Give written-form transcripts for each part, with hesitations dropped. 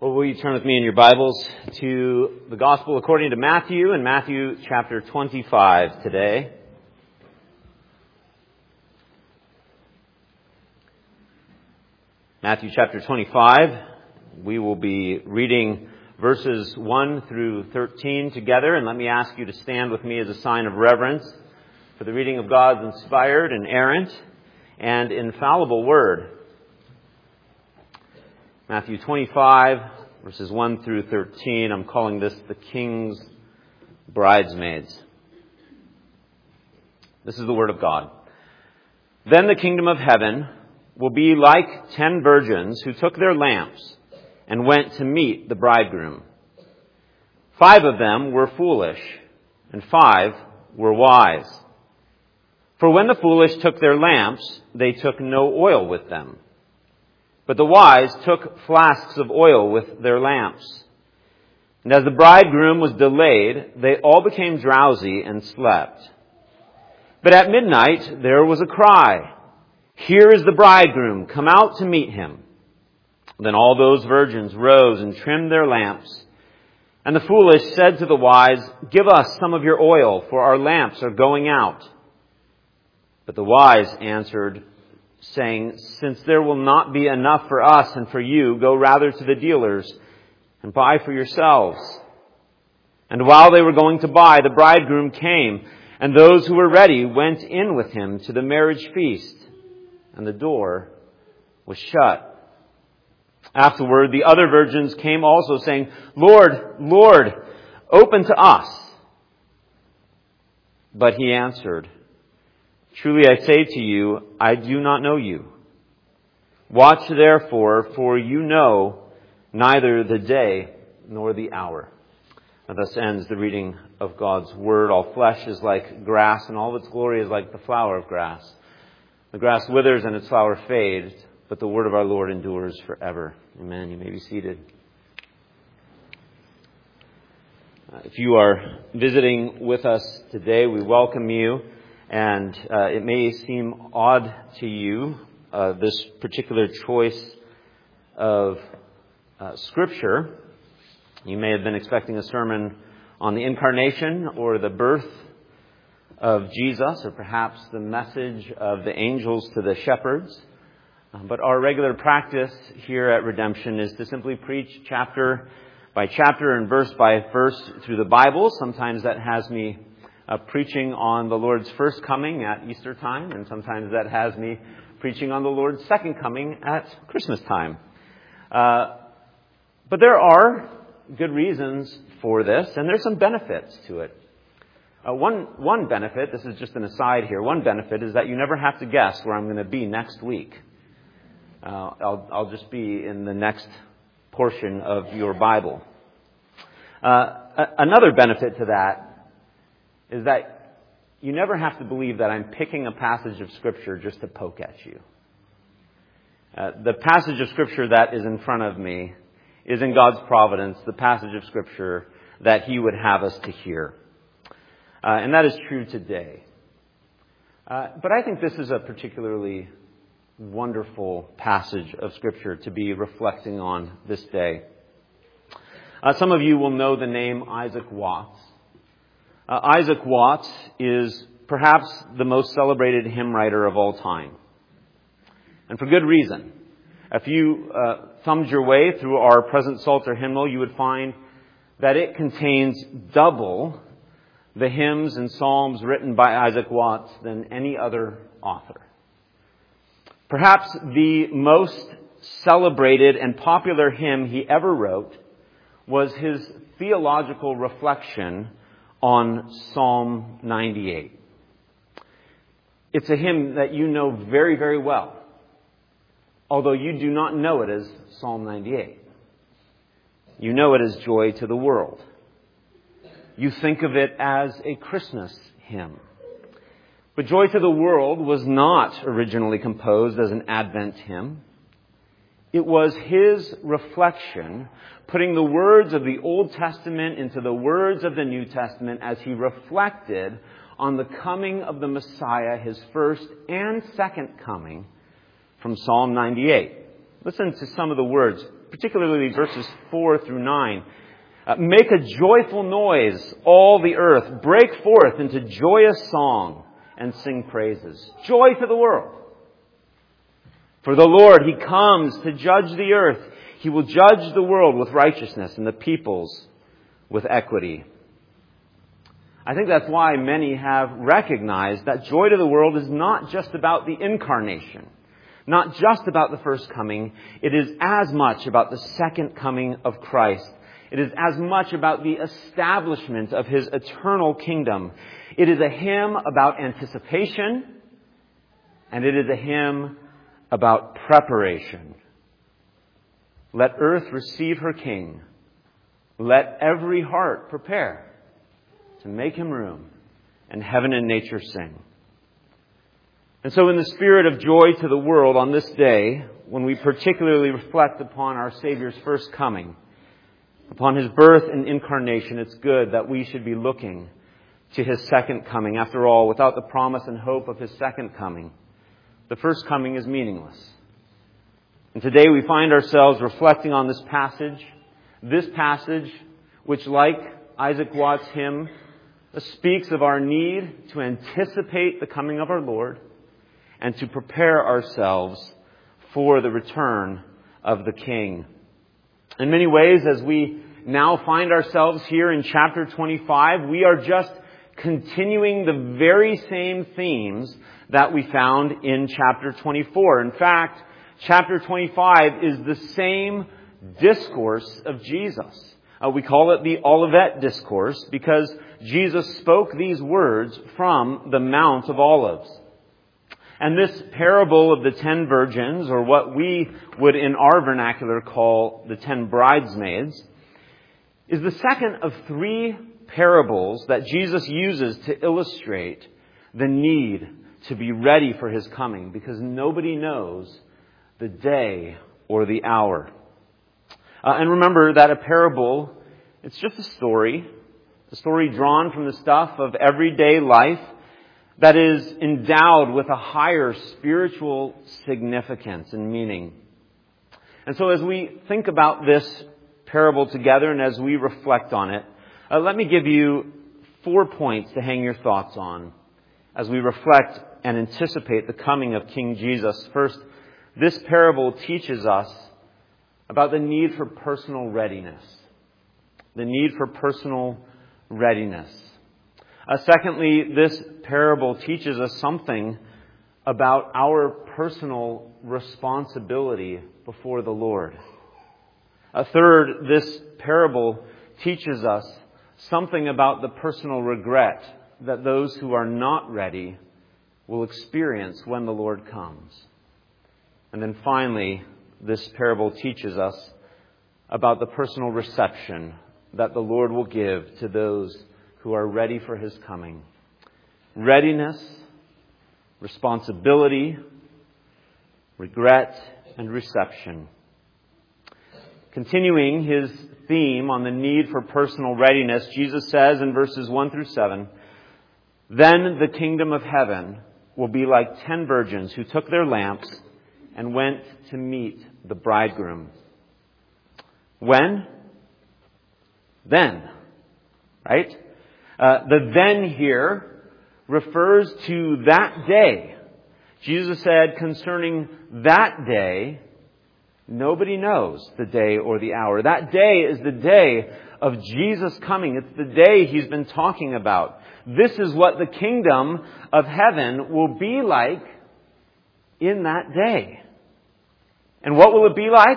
Well, will you turn with me in your Bibles to the Gospel according to Matthew, in Matthew chapter 25 today. Matthew chapter 25, we will be reading verses 1 through 13 together, and let me ask you to stand with me as a sign of reverence for the reading of God's inspired, inerrant, and infallible Word. Matthew 25, verses 1 through 13. I'm calling this the King's Bridesmaids. This is the Word of God. Then the kingdom of heaven will be like 10 virgins who took their lamps and went to meet the bridegroom. 5 of them were foolish, and 5 were wise. For when the foolish took their lamps, they took no oil with them. But the wise took flasks of oil with their lamps. And as the bridegroom was delayed, they all became drowsy and slept. But at midnight there was a cry, "Here is the bridegroom, come out to meet him." Then all those virgins rose and trimmed their lamps. And the foolish said to the wise, "Give us some of your oil, for our lamps are going out." But the wise answered, saying, "Since there will not be enough for us and for you, go rather to the dealers and buy for yourselves." And while they were going to buy, the bridegroom came, and those who were ready went in with him to the marriage feast, and the door was shut. Afterward, the other virgins came also, saying, "Lord, Lord, open to us." But he answered, "Truly I say to you, I do not know you. Watch therefore, for you know neither the day nor the hour." And thus ends the reading of God's Word. All flesh is like grass, and all of its glory is like the flower of grass. The grass withers and its flower fades, but the word of our Lord endures forever. Amen. You may be seated. If you are visiting with us today, we welcome you. And it may seem odd to you, this particular choice of Scripture. You may have been expecting a sermon on the incarnation or the birth of Jesus, or perhaps the message of the angels to the shepherds. But our regular practice here at Redemption is to simply preach chapter by chapter and verse by verse through the Bible. Sometimes that has me preaching on the Lord's first coming at Easter time, and sometimes that has me preaching on the Lord's second coming at Christmas time. But there are good reasons for this, and there's some benefits to it. One benefit, this is just an aside here, one benefit is that you never have to guess where I'm going to be next week. I'll just be in the next portion of your Bible. Another benefit to that is that you never have to believe that I'm picking a passage of Scripture just to poke at you. The passage of Scripture that is in front of me is in God's providence, the passage of Scripture that He would have us to hear. And that is true today. But I think this is a particularly wonderful passage of Scripture to be reflecting on this day. Some of you will know the name Isaac Watts. Isaac Watts is perhaps the most celebrated hymn writer of all time. And for good reason. If you thumbed your way through our present Psalter hymnal, you would find that it contains double the hymns and psalms written by Isaac Watts than any other author. Perhaps the most celebrated and popular hymn he ever wrote was his theological reflection on Psalm 98. It's a hymn that you know very, very well, although you do not know it as Psalm 98. You know it as Joy to the World. You think of it as a Christmas hymn. But Joy to the World was not originally composed as an Advent hymn. It was his reflection, putting the words of the Old Testament into the words of the New Testament as he reflected on the coming of the Messiah, his first and second coming, from Psalm 98. Listen to some of the words particularly verses 4 through 9. Make a joyful noise, all the earth. Break forth into joyous song and sing praises. Joy to the world. For the Lord, He comes to judge the earth. He will judge the world with righteousness and the peoples with equity. I think that's why many have recognized that joy to the world is not just about the incarnation, not just about the first coming. It is as much about the second coming of Christ. It is as much about the establishment of His eternal kingdom. It is a hymn about anticipation, and it is a hymn about preparation. Let earth receive her King. Let every heart prepare to make Him room, and heaven and nature sing. And so in the spirit of joy to the world on this day, when we particularly reflect upon our Savior's first coming, upon His birth and incarnation, it's good that we should be looking to His second coming. After all, without the promise and hope of His second coming, the first coming is meaningless. And today we find ourselves reflecting on this passage which, like Isaac Watts' hymn, speaks of our need to anticipate the coming of our Lord and to prepare ourselves for the return of the King. In many ways, as we now find ourselves here in chapter 25, we are just continuing the very same themes that we found in chapter 24. In fact, chapter 25 is the same discourse of Jesus. We call it the Olivet Discourse because Jesus spoke these words from the Mount of Olives. And this parable of the 10 virgins, or what we would in our vernacular call the 10 bridesmaids, is the second of 3 parables that Jesus uses to illustrate the need to be ready for His coming, because nobody knows the day or the hour. And remember that a parable, it's just a story drawn from the stuff of everyday life that is endowed with a higher spiritual significance and meaning. And so as we think about this parable together and as we reflect on it, let me give you 4 points to hang your thoughts on as we reflect and anticipate the coming of King Jesus. First, this parable teaches us about the need for personal readiness. The need for personal readiness. Secondly, this parable teaches us something about our personal responsibility before the Lord. Third, this parable teaches us something about the personal regret that those who are not ready will experience when the Lord comes. And then finally, this parable teaches us about the personal reception that the Lord will give to those who are ready for His coming. Readiness, responsibility, regret, and reception. Continuing His theme on the need for personal readiness, Jesus says in verses 1 through 7, "Then the kingdom of heaven will be like 10 virgins who took their lamps and went to meet the bridegroom." When? Then. Right? The then here refers to that day. Jesus said concerning that day, nobody knows the day or the hour. That day is the day of Jesus coming. It's the day He's been talking about. This is what the kingdom of heaven will be like in that day. And what will it be like?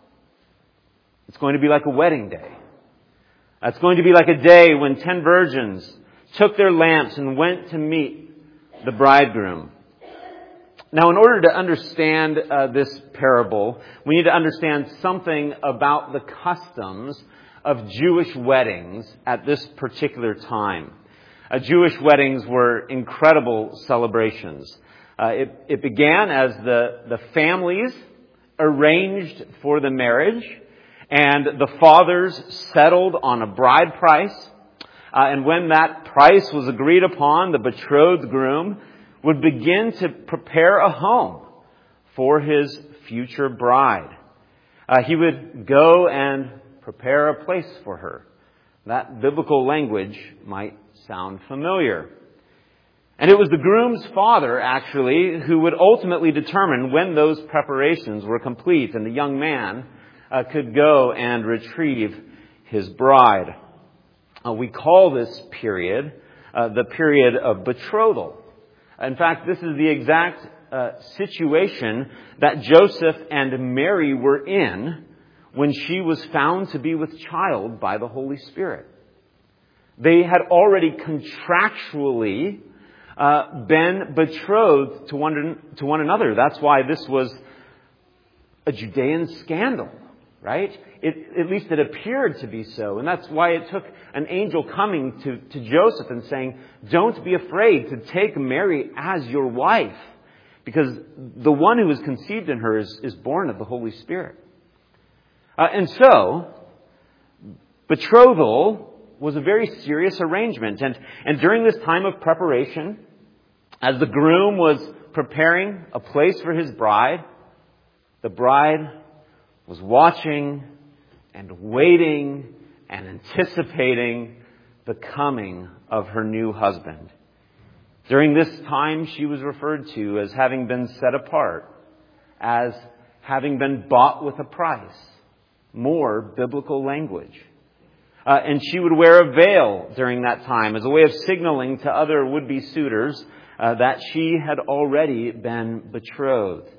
It's going to be like a wedding day. It's going to be like a day when 10 virgins took their lamps and went to meet the bridegroom. Now, in order to understand this parable, we need to understand something about the customs of Jewish weddings at this particular time. Jewish weddings were incredible celebrations. It began as the families arranged for the marriage, and the fathers settled on a bride price. And when that price was agreed upon, the betrothed groom would begin to prepare a home for his future bride. He would go and prepare a place for her. That biblical language might sound familiar. And it was the groom's father, actually, who would ultimately determine when those preparations were complete and the young man could go and retrieve his bride. We call this period the period of betrothal. In fact, this is the exact situation that Joseph and Mary were in when she was found to be with child by the Holy Spirit. They had already contractually been betrothed to one another. That's why this was a Judean scandal, right? At least it appeared to be so. And that's why it took an angel coming to Joseph and saying, don't be afraid to take Mary as your wife, because the one who is conceived in her is born of the Holy Spirit. And so, betrothal was a very serious arrangement. And during this time of preparation, as the groom was preparing a place for his bride, the bride was watching and waiting and anticipating the coming of her new husband. During this time, she was referred to as having been set apart, as having been bought with a price. More biblical language. And she would wear a veil during that time as a way of signaling to other would-be suitors that she had already been betrothed.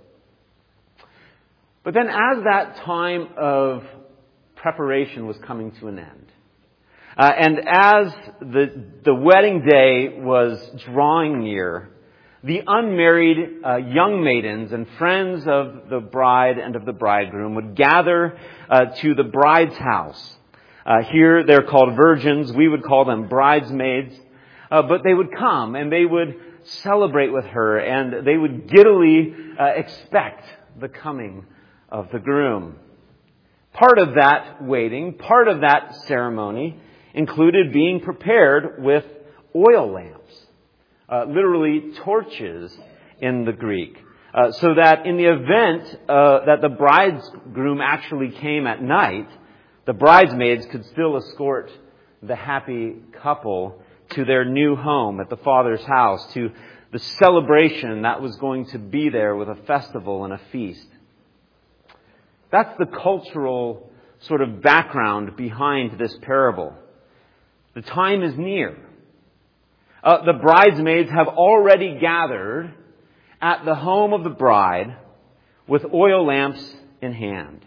But then as that time of preparation was coming to an end, and as the wedding day was drawing near, the unmarried young maidens and friends of the bride and of the bridegroom would gather to the bride's house. Here they're called virgins. We would call them bridesmaids. But they would come and they would celebrate with her, and they would giddily expect the coming of the groom. Part of that waiting, part of that ceremony included being prepared with oil lamps, literally torches in the Greek, so that in the event that the bridegroom actually came at night, the bridesmaids could still escort the happy couple to their new home at the father's house, to the celebration that was going to be there with a festival and a feast. That's the cultural sort of background behind this parable. The time is near. The bridesmaids have already gathered at the home of the bride with oil lamps in hand.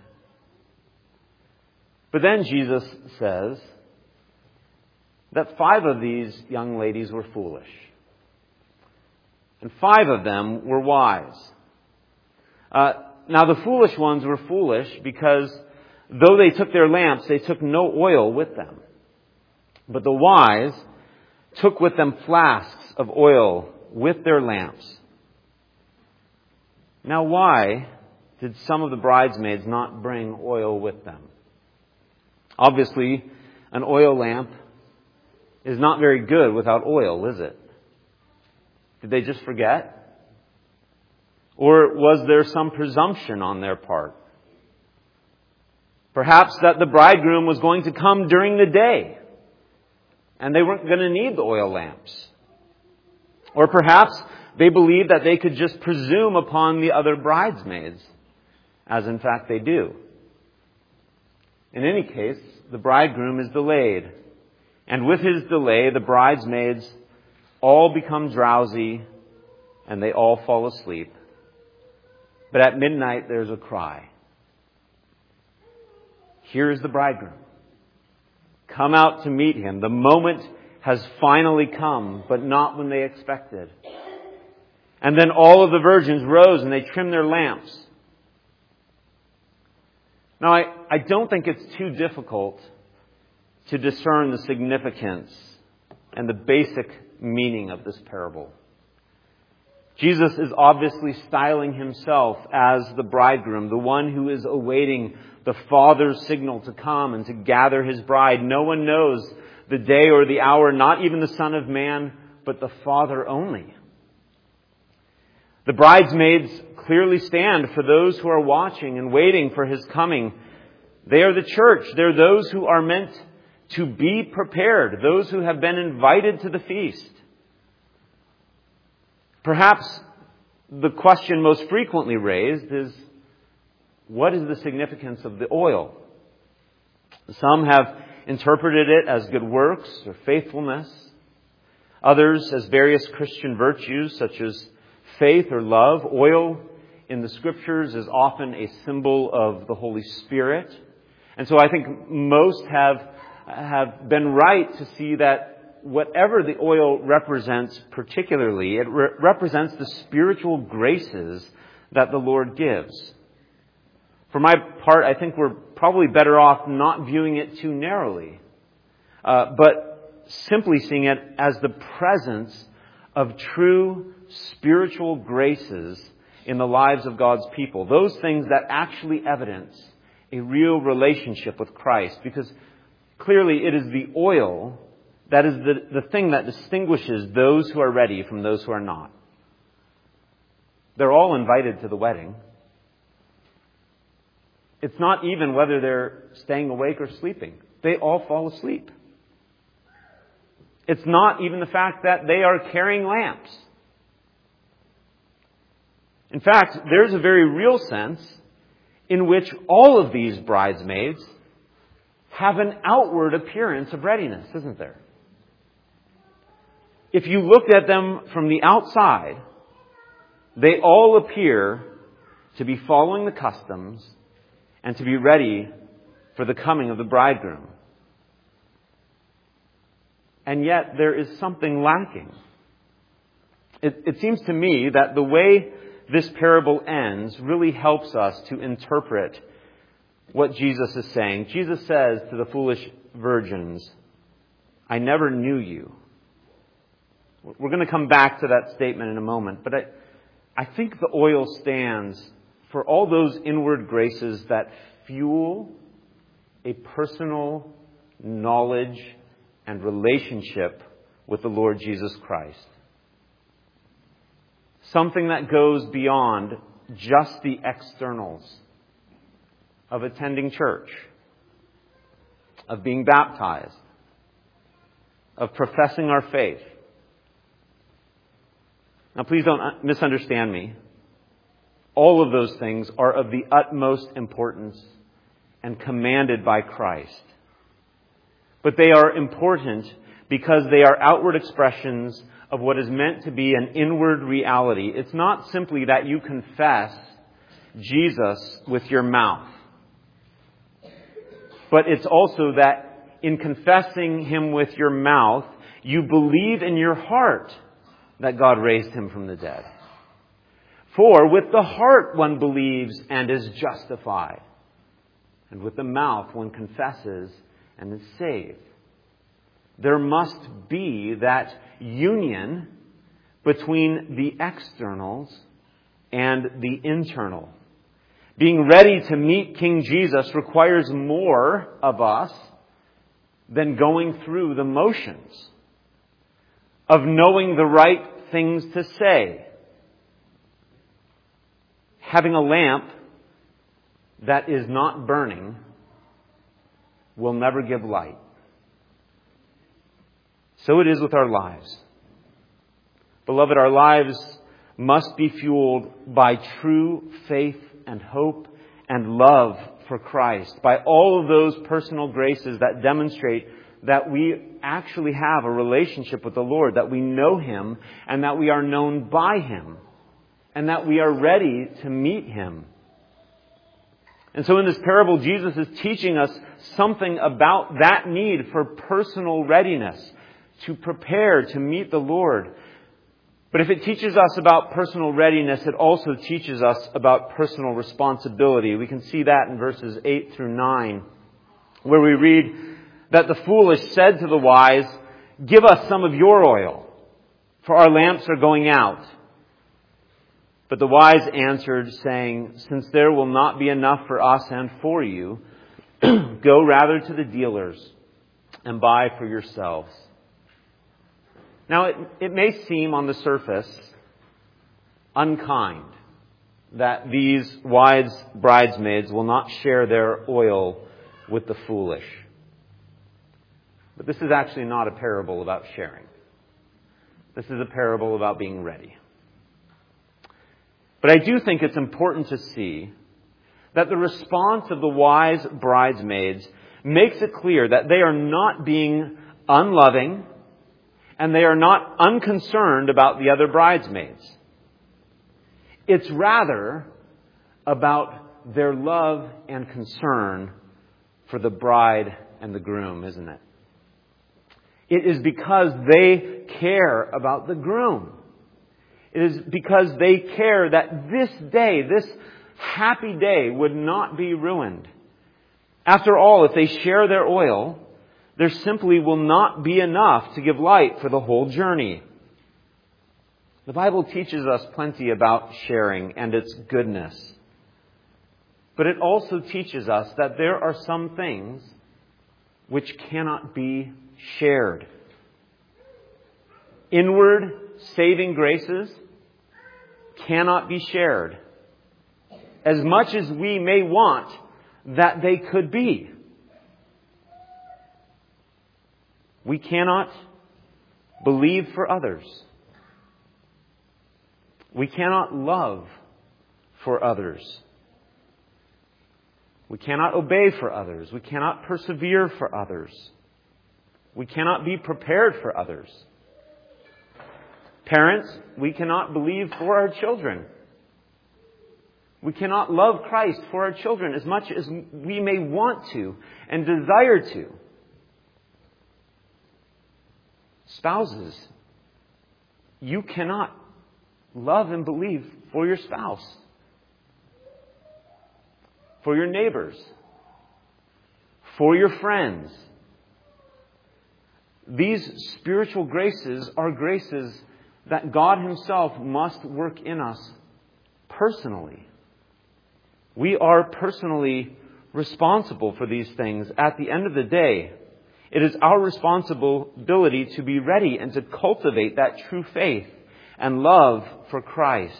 But then Jesus says that 5 of these young ladies were foolish. And 5 of them were wise. Now the foolish ones were foolish because though they took their lamps, they took no oil with them. But the wise took with them flasks of oil with their lamps. Now why did some of the bridesmaids not bring oil with them? Obviously, an oil lamp is not very good without oil, is it? Did they just forget? Or was there some presumption on their part? Perhaps that the bridegroom was going to come during the day and they weren't going to need the oil lamps. Or perhaps they believed that they could just presume upon the other bridesmaids, as in fact they do. In any case, the bridegroom is delayed. And with his delay, the bridesmaids all become drowsy and they all fall asleep. But at midnight, there's a cry. Here is the bridegroom. Come out to meet him. The moment has finally come, but not when they expected. And then all of the virgins rose and they trimmed their lamps. Now, I don't think it's too difficult to discern the significance and the basic meaning of this parable. Jesus is obviously styling himself as the bridegroom, the one who is awaiting the Father's signal to come and to gather his bride. No one knows the day or the hour, not even the Son of Man, but the Father only. The bridesmaids clearly stand for those who are watching and waiting for His coming. They are the church. They're those who are meant to be prepared, those who have been invited to the feast. Perhaps the question most frequently raised is, what is the significance of the oil? Some have interpreted it as good works or faithfulness. Others as various Christian virtues such as faith or love. Oil in the Scriptures is often a symbol of the Holy Spirit. And so I think most have been right to see that whatever the oil represents particularly, it represents the spiritual graces that the Lord gives. For my part, I think we're probably better off not viewing it too narrowly, but simply seeing it as the presence of true spiritual graces in the lives of God's people. Those things that actually evidence a real relationship with Christ. Because clearly it is the oil that is the thing that distinguishes those who are ready from those who are not. They're all invited to the wedding. It's not even whether they're staying awake or sleeping. They all fall asleep. It's not even the fact that they are carrying lamps. In fact, there's a very real sense in which all of these bridesmaids have an outward appearance of readiness, isn't there? If you looked at them from the outside, they all appear to be following the customs and to be ready for the coming of the bridegroom. And yet there is something lacking. It seems to me that the way this parable ends really helps us to interpret what Jesus is saying. Jesus says to the foolish virgins, "I never knew you." We're going to come back to that statement in a moment, but I think the oil stands for all those inward graces that fuel a personal knowledge and relationship with the Lord Jesus Christ. Something that goes beyond just the externals of attending church, of being baptized, of professing our faith. Now, please don't misunderstand me. All of those things are of the utmost importance and commanded by Christ. But they are important because they are outward expressions of what is meant to be an inward reality. It's not simply that you confess Jesus with your mouth, but it's also that in confessing Him with your mouth, you believe in your heart that God raised Him from the dead. For with the heart one believes and is justified, and with the mouth one confesses and is saved. There must be that union between the externals and the internal. Being ready to meet King Jesus requires more of us than going through the motions of knowing the right things to say. Having a lamp that is not burning will never give light. So it is with our lives. Beloved, our lives must be fueled by true faith and hope and love for Christ, by all of those personal graces that demonstrate that we actually have a relationship with the Lord, that we know Him and that we are known by Him and that we are ready to meet Him. And so in this parable, Jesus is teaching us something about that need for personal readiness, to prepare to meet the Lord. But if it teaches us about personal readiness, it also teaches us about personal responsibility. We can see that in verses 8 through 9, where we read that the foolish said to the wise, "Give us some of your oil, for our lamps are going out." But the wise answered, saying, "Since there will not be enough for us and for you, go rather to the dealers and buy for yourselves." Now, it may seem on the surface unkind that these wise bridesmaids will not share their oil with the foolish. But this is actually not a parable about sharing. This is a parable about being ready. But I do think it's important to see that the response of the wise bridesmaids makes it clear that they are not being unloving and they are not unconcerned about the other bridesmaids. It's rather about their love and concern for the bride and the groom, isn't it? It is because they care about the groom. It is because they care that this day, this happy day, would not be ruined. After all, if they share their oil, there simply will not be enough to give light for the whole journey. The Bible teaches us plenty about sharing and its goodness. But it also teaches us that there are some things which cannot be shared. Inward saving graces cannot be shared, as much as we may want that they could be. We cannot believe for others. We cannot love for others. We cannot obey for others. We cannot persevere for others. We cannot be prepared for others. Parents, we cannot believe for our children. We cannot love Christ for our children as much as we may want to and desire to. Spouses, you cannot love and believe for your spouse, for your neighbors, for your friends. These spiritual graces are graces that God Himself must work in us personally. We are personally responsible for these things. At the end of the day, it is our responsibility to be ready and to cultivate that true faith and love for Christ.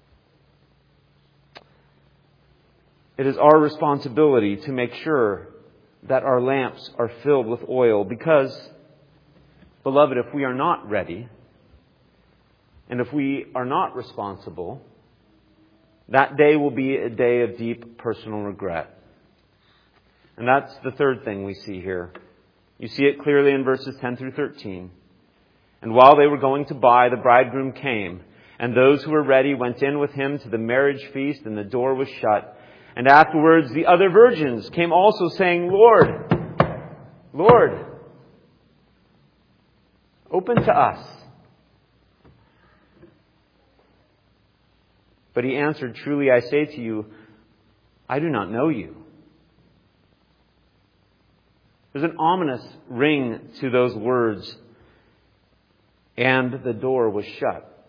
It is our responsibility to make sure that our lamps are filled with oil because, beloved, if we are not ready and if we are not responsible, that day will be a day of deep personal regret. And that's the third thing we see here. You see it clearly in verses 10 through 13. And while they were going to buy, the bridegroom came, and those who were ready went in with him to the marriage feast, and the door was shut. And afterwards the other virgins came also, saying, Lord, Lord, open to us. But he answered, truly I say to you, I do not know you. There's an ominous ring to those words. And the door was shut.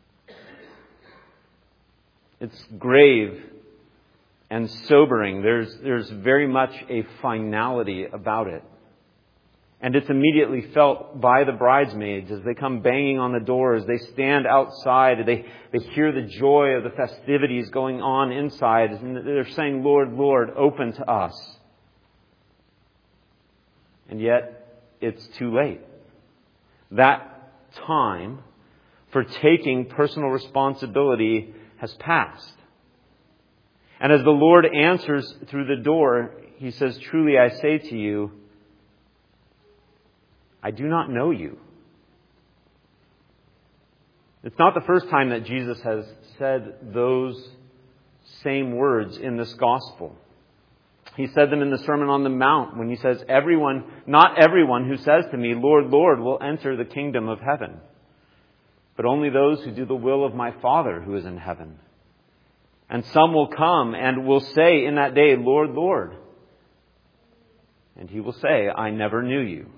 It's grave and sobering. There's very much a finality about it. And it's immediately felt by the bridesmaids as they come banging on the doors. They stand outside. They hear the joy of the festivities going on inside. And they're saying, Lord, Lord, open to us. And yet, it's too late. That time for taking personal responsibility has passed. And as the Lord answers through the door, He says, truly I say to you, I do not know you. It's not the first time that Jesus has said those same words in this gospel. He said them in the Sermon on the Mount when He says, not everyone who says to me, Lord, Lord, will enter the kingdom of heaven, but only those who do the will of my Father who is in heaven. And some will come and will say in that day, Lord, Lord. And He will say, I never knew you.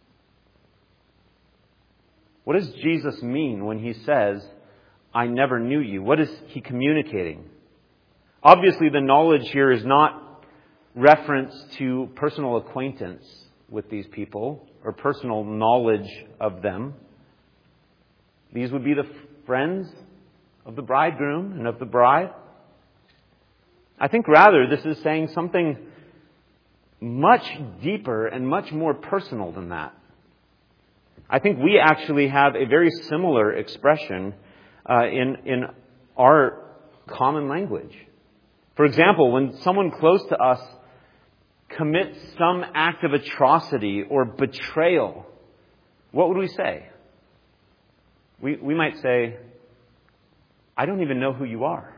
What does Jesus mean when He says, I never knew you? What is He communicating? Obviously, the knowledge here is not reference to personal acquaintance with these people or personal knowledge of them. These would be the friends of the bridegroom and of the bride. I think rather this is saying something much deeper and much more personal than that. I think we actually have a very similar expression in our common language. For example, when someone close to us commits some act of atrocity or betrayal, what would we say? We might say, I don't even know who you are.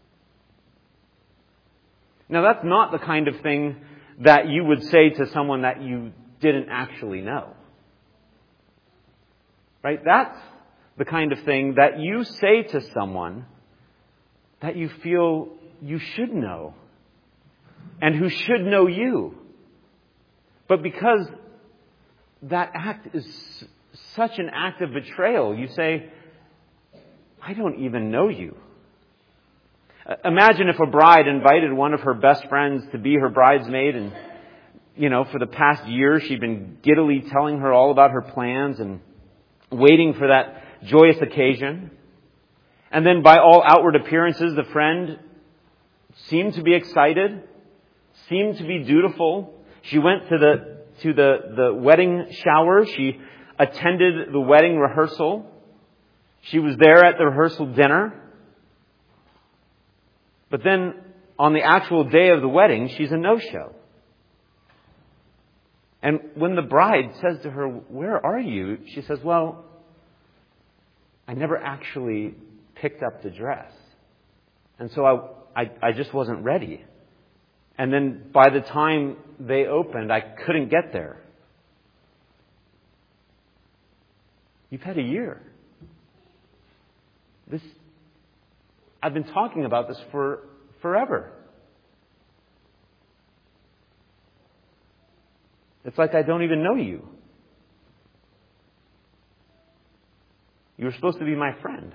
Now, that's not the kind of thing that you would say to someone that you didn't actually know. Right? That's the kind of thing that you say to someone that you feel you should know and who should know you. But because that act is such an act of betrayal, you say, I don't even know you. Imagine if a bride invited one of her best friends to be her bridesmaid and, for the past year she'd been giddily telling her all about her plans and waiting for that joyous occasion. And then by all outward appearances, the friend seemed to be excited, seemed to be dutiful. She went to the wedding shower. She attended the wedding rehearsal. She was there at the rehearsal dinner. But then on the actual day of the wedding, she's a no-show. And when the bride says to her, where are you? She says, well, I never actually picked up the dress. And so I just wasn't ready. And then by the time they opened, I couldn't get there. You've had a year. I've been talking about this for forever. It's like I don't even know you. You were supposed to be my friend.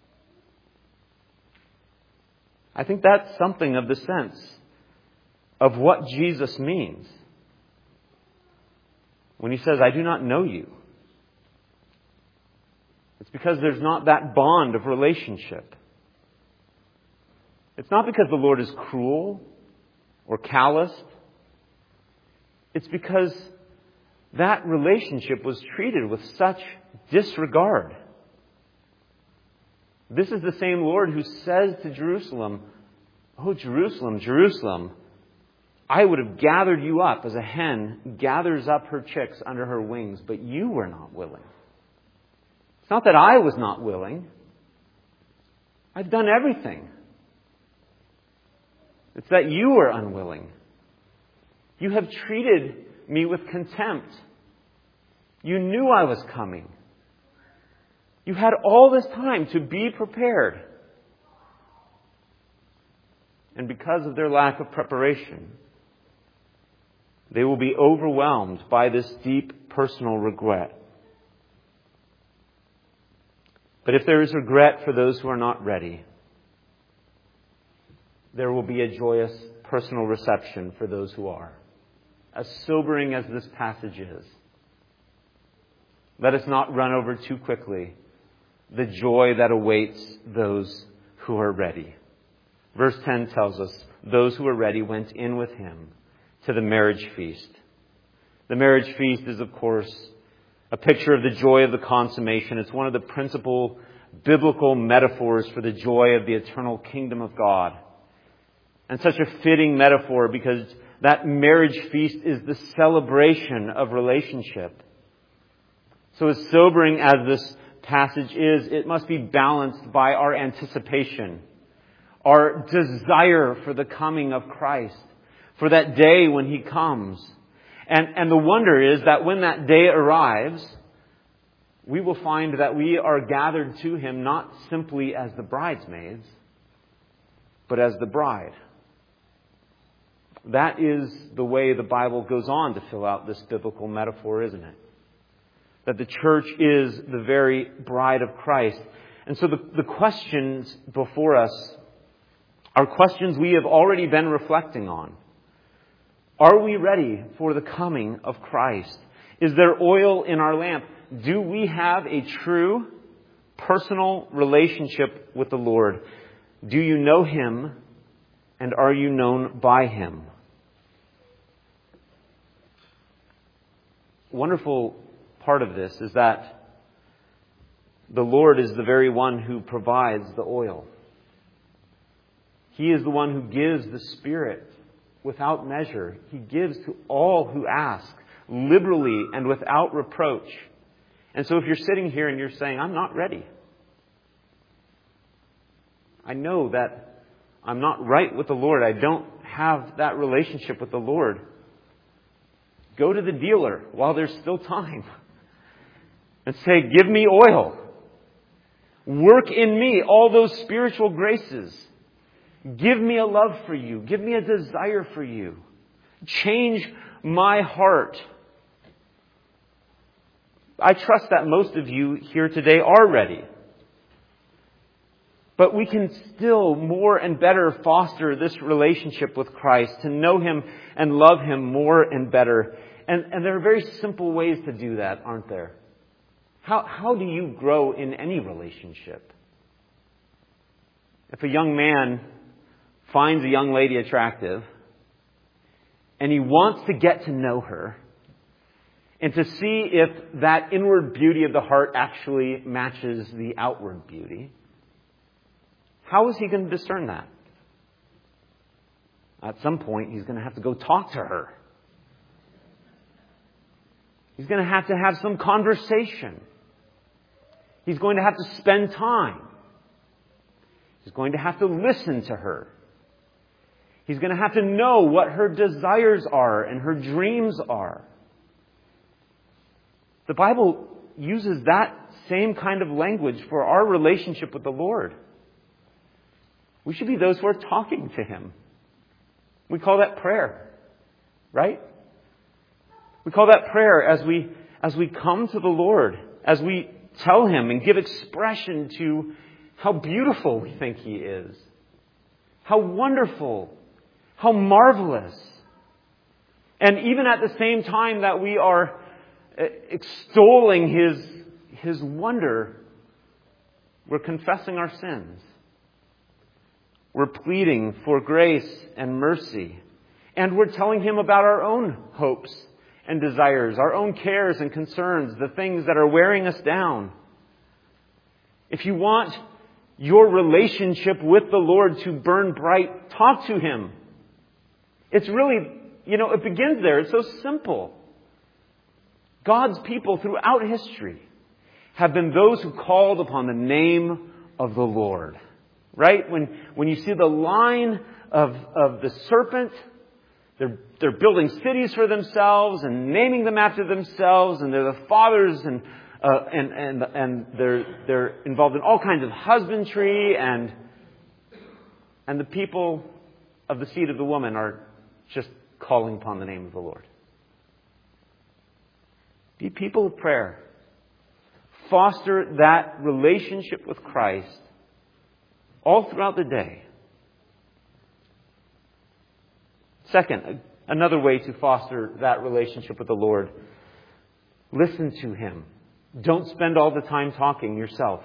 I think that's something of the sense of what Jesus means when He says, I do not know you. It's because there's not that bond of relationship. It's not because the Lord is cruel or calloused. It's because that relationship was treated with such disregard. This is the same Lord who says to Jerusalem, oh, Jerusalem, Jerusalem, I would have gathered you up as a hen gathers up her chicks under her wings, but you were not willing. It's not that I was not willing. I've done everything. It's that you were unwilling. You have treated me with contempt. You knew I was coming. You had all this time to be prepared. And because of their lack of preparation, they will be overwhelmed by this deep personal regret. But if there is regret for those who are not ready, there will be a joyous personal reception for those who are. As sobering as this passage is, let us not run over too quickly the joy that awaits those who are ready. Verse 10 tells us, those who are ready went in with Him to the marriage feast. The marriage feast is, of course, a picture of the joy of the consummation. It's one of the principal biblical metaphors for the joy of the eternal kingdom of God. And such a fitting metaphor because that marriage feast is the celebration of relationship. So as sobering as this passage is, it must be balanced by our anticipation, our desire for the coming of Christ, for that day when He comes. And the wonder is that when that day arrives, we will find that we are gathered to Him not simply as the bridesmaids, but as the bride. That is the way the Bible goes on to fill out this biblical metaphor, isn't it? That the church is the very bride of Christ. And so the questions before us are questions we have already been reflecting on. Are we ready for the coming of Christ? Is there oil in our lamp? Do we have a true, personal relationship with the Lord. Do you know Him, and are you known by Him? Wonderful part of this is that the Lord is the very one who provides the oil. He is the one who gives the Spirit without measure. He gives to all who ask, liberally and without reproach. And so if you're sitting here and you're saying, I'm not ready. I know that I'm not right with the Lord. I don't have that relationship with the Lord. Go to the dealer while there's still time and say, give me oil. Work in me all those spiritual graces. Give me a love for you. Give me a desire for you. Change my heart. I trust that most of you here today are ready. But we can still more and better foster this relationship with Christ, to know Him and love Him more and better. And there are very simple ways to do that, aren't there? How do you grow in any relationship? If a young man finds a young lady attractive and he wants to get to know her and to see if that inward beauty of the heart actually matches the outward beauty, how is he going to discern that? At some point, he's going to have to go talk to her. He's going to have some conversation. He's going to have to spend time. He's going to have to listen to her. He's going to have to know what her desires are and her dreams are. The Bible uses that same kind of language for our relationship with the Lord. We should be those who are talking to Him. We call that prayer, right? We call that prayer as we come to the Lord, as we tell Him and give expression to how beautiful we think He is, how wonderful, how marvelous. And even at the same time that we are extolling His wonder, we're confessing our sins. We're pleading for grace and mercy. And we're telling Him about our own hopes and desires, our own cares and concerns, the things that are wearing us down. If you want your relationship with the Lord to burn bright, talk to Him. It's really, it begins there. It's so simple. God's people throughout history have been those who called upon the name of the Lord. Right? When you see the line of the serpent, they're building cities for themselves and naming them after themselves, and they're the fathers, and they're involved in all kinds of husbandry, and the people of the seed of the woman are just calling upon the name of the Lord. Be people of prayer. Foster that relationship with Christ all throughout the day. Second, another way to foster that relationship with the Lord, listen to Him. Don't spend all the time talking yourself.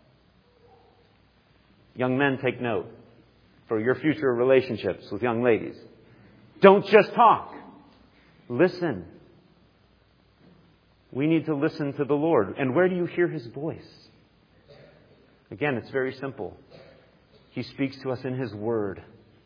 Young men, take note for your future relationships with young ladies. Don't just talk. Listen. We need to listen to the Lord. And where do you hear His voice? Again, it's very simple. He speaks to us in His Word.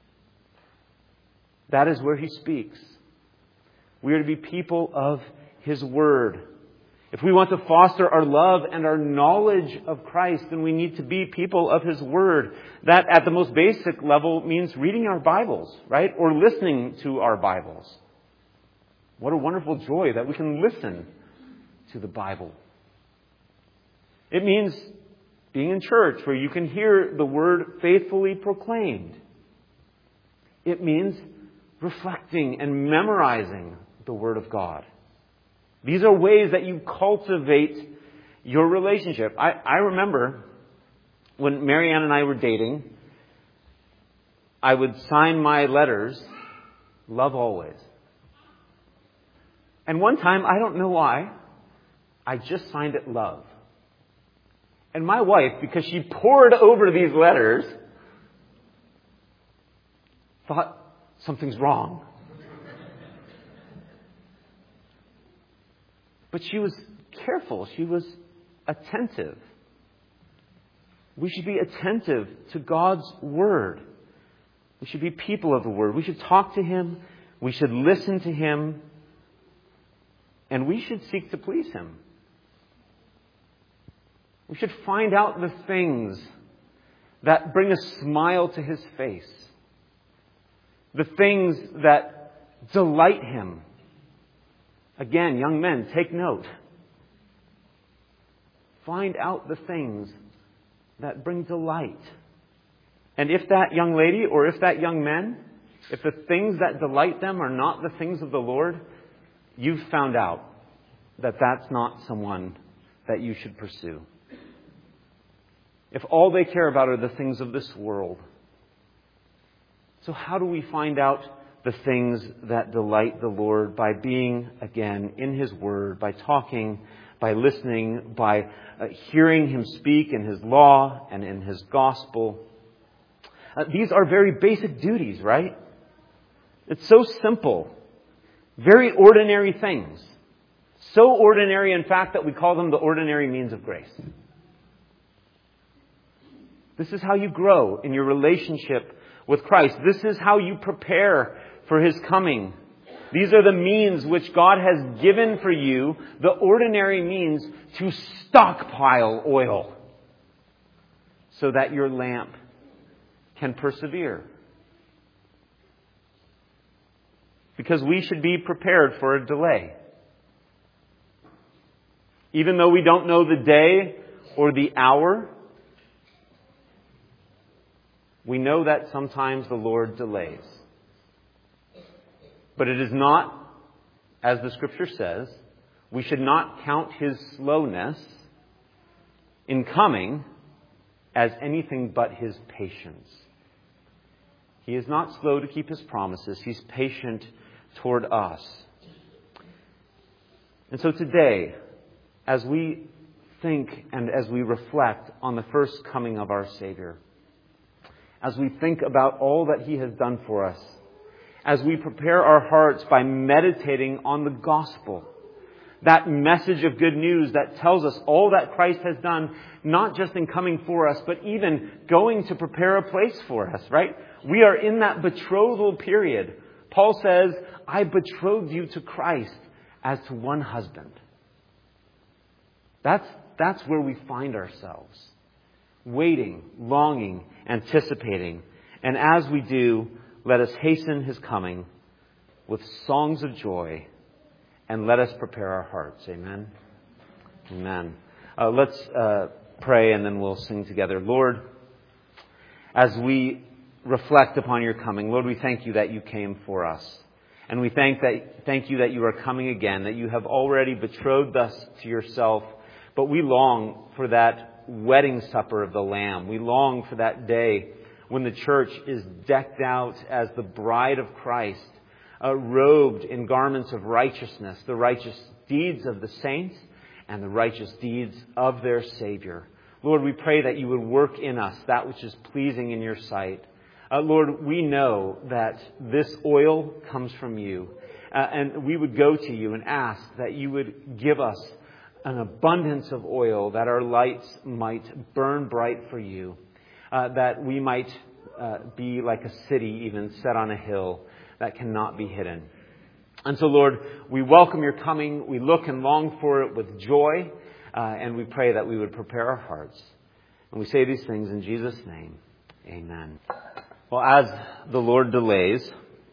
That is where He speaks. We are to be people of His Word. If we want to foster our love and our knowledge of Christ, then we need to be people of His Word. That, at the most basic level, means reading our Bibles, right? Or listening to our Bibles. What a wonderful joy that we can listen to the Bible. It means being in church where you can hear the Word faithfully proclaimed. It means reflecting and memorizing the Word of God. These are ways that you cultivate your relationship. I remember when Marianne and I were dating, I would sign my letters, Love Always. And one time, I don't know why, I just signed it Love. And my wife, because she pored over these letters, thought something's wrong. But she was careful. She was attentive. We should be attentive to God's Word. We should be people of the Word. We should talk to Him. We should listen to Him. And we should seek to please Him. We should find out the things that bring a smile to His face. The things that delight Him. Again, young men, take note. Find out the things that bring delight. And if that young lady or if that young man, if the things that delight them are not the things of the Lord, you've found out that that's not someone that you should pursue. If all they care about are the things of this world. So how do we find out the things that delight the Lord? By being, again, in His Word, by talking, by listening, by hearing Him speak in His law and in His gospel. These are very basic duties, right? It's so simple. Very ordinary things. So ordinary, in fact, that we call them the ordinary means of grace. This is how you grow in your relationship with Christ. This is how you prepare for His coming. These are the means which God has given for you, the ordinary means to stockpile oil so that your lamp can persevere. Because we should be prepared for a delay. Even though we don't know the day or the hour, we know that sometimes the Lord delays. But it is not, as the Scripture says, we should not count His slowness in coming as anything but His patience. He is not slow to keep His promises. He's patient toward us. And so today, as we think and as we reflect on the first coming of our Savior, as we think about all that He has done for us, as we prepare our hearts by meditating on the gospel, that message of good news that tells us all that Christ has done, not just in coming for us, but even going to prepare a place for us, right? We are in that betrothal period. Paul says, I betrothed you to Christ as to one husband. That's where we find ourselves. Waiting, longing, anticipating. And as we do, let us hasten His coming with songs of joy, and let us prepare our hearts. Amen? Amen. Let's pray, and then we'll sing together. Lord, as we reflect upon Your coming, Lord, we thank You that You came for us. And we thank You that You are coming again, that You have already betrothed us to Yourself. But we long for that wedding supper of the Lamb. We long for that day when the church is decked out as the bride of Christ, robed in garments of righteousness, the righteous deeds of the saints and the righteous deeds of their Savior. Lord, we pray that You would work in us that which is pleasing in Your sight. Lord, we know that this oil comes from You, and we would go to You and ask that You would give us an abundance of oil, that our lights might burn bright for You, that we might be like a city even set on a hill that cannot be hidden. And so, Lord, we welcome Your coming. We look and long for it with joy, and we pray that we would prepare our hearts. And we say these things in Jesus' name. Amen. Well, as the Lord delays,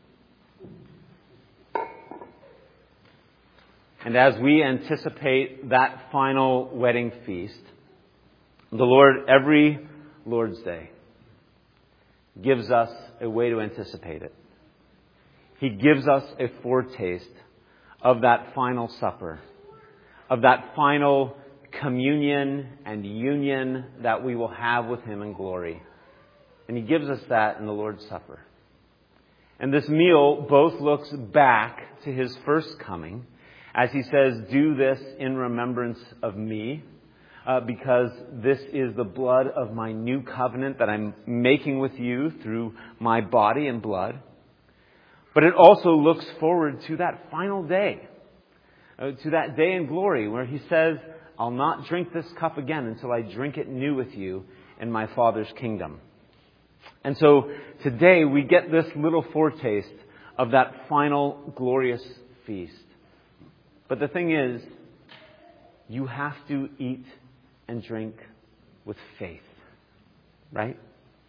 and as we anticipate that final wedding feast, the Lord, every Lord's Day, gives us a way to anticipate it. He gives us a foretaste of that final supper, of that final communion and union that we will have with Him in glory. And He gives us that in the Lord's Supper. And this meal both looks back to His first coming, as He says, do this in remembrance of Me. because this is the blood of my new covenant that I'm making with you through my body and blood. But it also looks forward to that final day, to that day in glory where he says, I'll not drink this cup again until I drink it new with you in my Father's kingdom. And so today we get this little foretaste of that final glorious feast. But the thing is, you have to eat and drink with faith, right?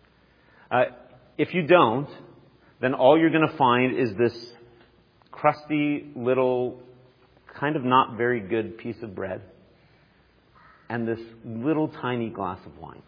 If you don't, then all you're going to find is this crusty little, kind of not very good piece of bread and this little tiny glass of wine.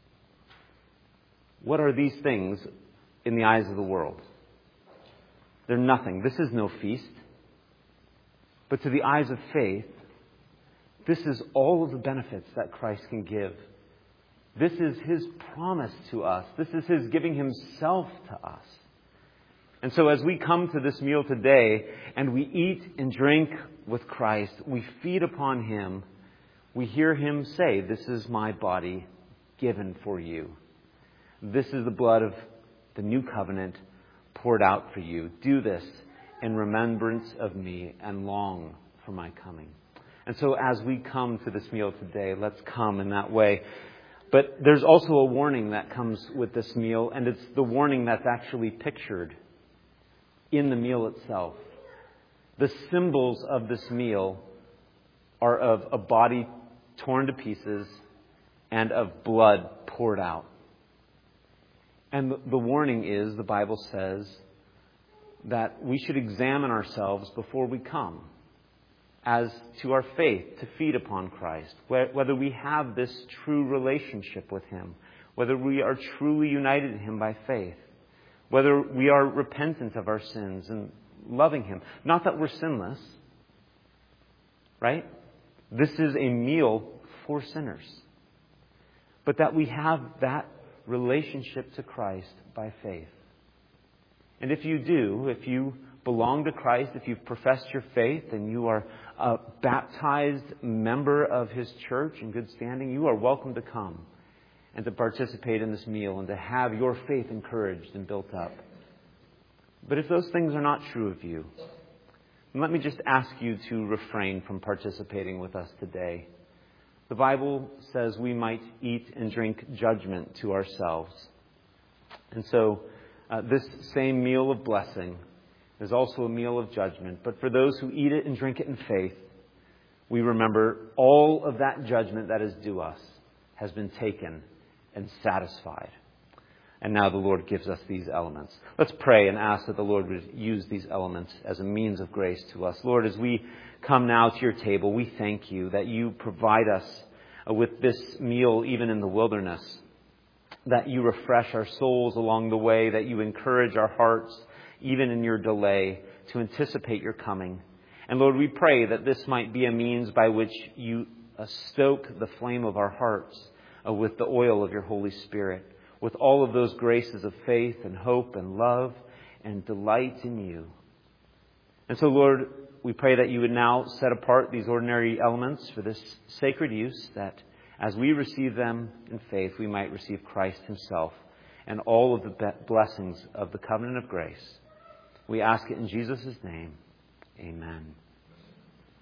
What are these things in the eyes of the world? They're nothing. This is no feast. But to the eyes of faith, this is all of the benefits that Christ can give. This is His promise to us. This is His giving Himself to us. And so as we come to this meal today and we eat and drink with Christ, we feed upon Him, we hear Him say, this is my body given for you. This is the blood of the new covenant poured out for you. Do this in remembrance of me and long for my coming. And so as we come to this meal today, let's come in that way. But there's also a warning that comes with this meal, and it's the warning that's actually pictured in the meal itself. The symbols of this meal are of a body torn to pieces and of blood poured out. And the warning is, the Bible says, that we should examine ourselves before we come as to our faith to feed upon Christ, whether we have this true relationship with Him, whether we are truly united in Him by faith, whether we are repentant of our sins and loving Him. Not that we're sinless, right? This is a meal for sinners. But that we have that relationship to Christ by faith. And if you do, if you belong to Christ, if you've professed your faith and you are a baptized member of His church in good standing, you are welcome to come and to participate in this meal and to have your faith encouraged and built up. But if those things are not true of you, let me just ask you to refrain from participating with us today. The Bible says we might eat and drink judgment to ourselves. And so this same meal of blessing is also a meal of judgment. But for those who eat it and drink it in faith, we remember all of that judgment that is due us has been taken and satisfied. And now the Lord gives us these elements. Let's pray and ask that the Lord would use these elements as a means of grace to us. Lord, as we come now to your table, we thank you that you provide us with this meal even in the wilderness, that you refresh our souls along the way, that you encourage our hearts even in your delay to anticipate your coming. And Lord, we pray that this might be a means by which you stoke the flame of our hearts with the oil of your Holy Spirit, with all of those graces of faith and hope and love and delight in you. And so, Lord, we pray that you would now set apart these ordinary elements for this sacred use, that as we receive them in faith, we might receive Christ Himself and all of the blessings of the covenant of grace. We ask it in Jesus' name. Amen.